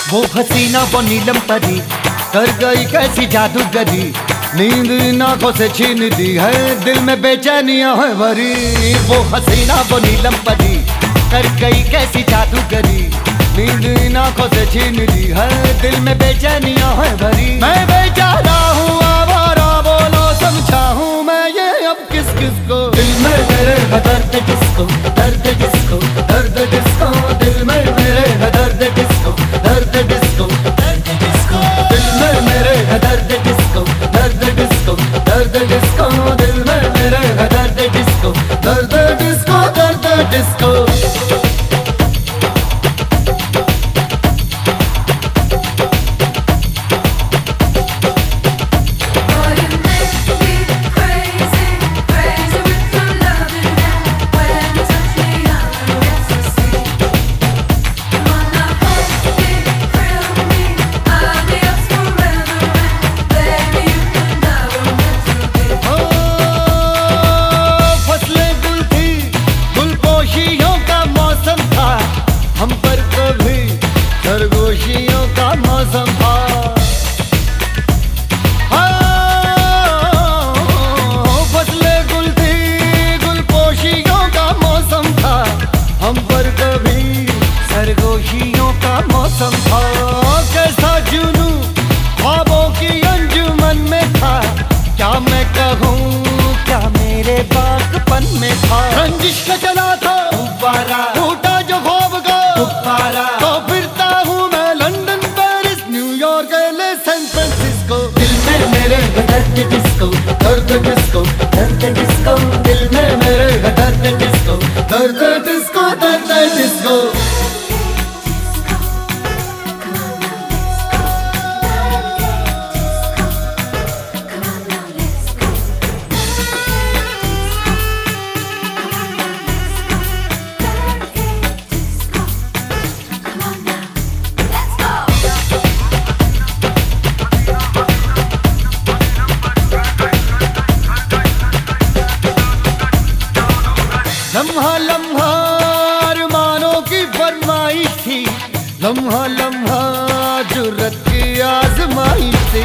वो हसीना वो नीलम परी कर गई कैसी जादूगरी, नींद इन आंखों से छीन दी है, दिल में बेचैनियां है भरी। वो हसीना वो नीलम परी कर गई कैसी जादूगरी, नींद इन आंखों से छीन दी है, दिल में बेचैनियां है भरी। मैं बेचारा हूँ आवारा, बोलो समझाऊं मैं ये अब किस किस को। दिल में मेरे है दर्द जिसको, दर्द जिसको, दर्द जिसको, दिल में मेरे है दर्द जिसको, दर्द जिसको, दर्द जिसको, दिल में मेरे है दर्द जिसको, दर्द जिसको, दर्द जिसको, दिल में मेरे है दर्द जिसको, दर्द जिसको, दर्द जिसको। हम पर कभी खरगोशियों का मौसम था, फसलें गुल थी, गुलपोशियों का मौसम था, हम पर कभी खरगोशियों का मौसम था। कैसा जुनू ख्वाबों की अंजुमन में था, क्या मैं कहूँ क्या मेरे बागपन में था। रंजिश का चला था गुब्बारा, टूटा जो ख्वाब का गुब्बारा, तो फिरता हूँ मैं London, Paris, New York, LA, San Francisco. दिल में मेरे दर्द जिसको, दर्द जिसको, दर्द जिसको, दिल में मेरे दर्द जिसको, दर्द जिसको, दर्द जिसको। लम्हा लम्हा अरमानों की फरमाइश थी, लम्हा लम्हा जुर्रत की आजमाइश थी।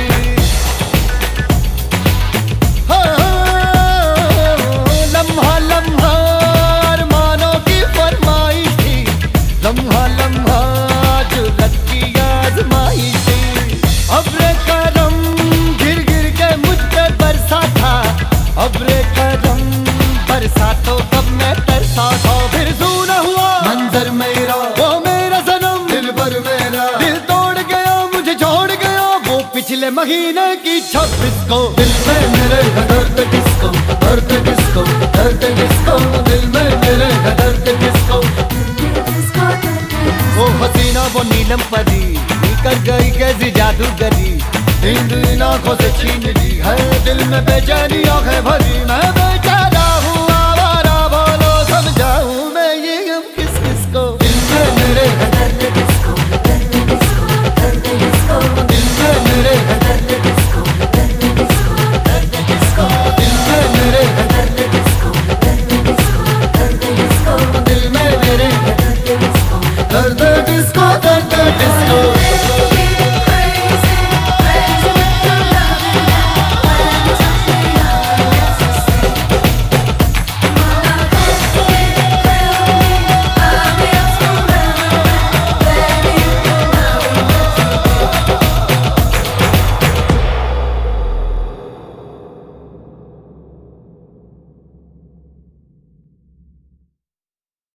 लम्हा लम्हा अरमानों की फरमाइश थी, लम्हा लम्हा जुर्रत की आजमाइश थी। अब्रे करम गिर गिर के मुझ पे बरसा था, अब्रे करम बरसा तो कब मैं तरसा था। फिर सूना हुआ मंजर मेरा, वो मेरा सनम दिल भर मेरा, दिल तोड़ गया मुझे छोड़ गया वो पिछले महीने की 26 को। दिल में मेरे दर्द किसको, दर्द किसको, दर्द किसको, दिल में मेरे दर्द किसको। वो हसीना वो नीलम परी कर गई कैसी जादूगरी, नींद इन आंखों से छीन ली है, दिल में बेचैनियां है भरी। मैं